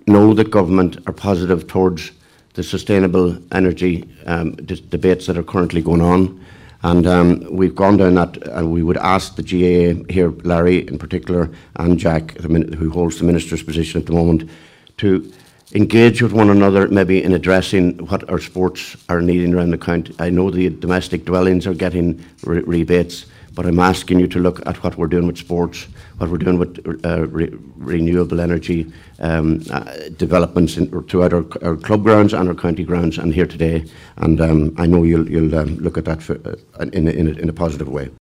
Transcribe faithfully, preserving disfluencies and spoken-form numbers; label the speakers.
Speaker 1: know that government are positive towards the sustainable energy um, debates that are currently going on. And um, we've gone down that, and we would ask the G A A here, Larry in particular, and Jack, who holds the Minister's position at the moment, to engage with one another maybe in addressing what our sports are needing around the county. I know the domestic dwellings are getting re rebates, but I'm asking you to look at what we're doing with sports, what we're doing with uh, re renewable energy um, uh, developments in, throughout our, our club grounds and our county grounds and here today. And um, I know you'll, you'll um, look at that for, uh, in, in, a, in a positive way.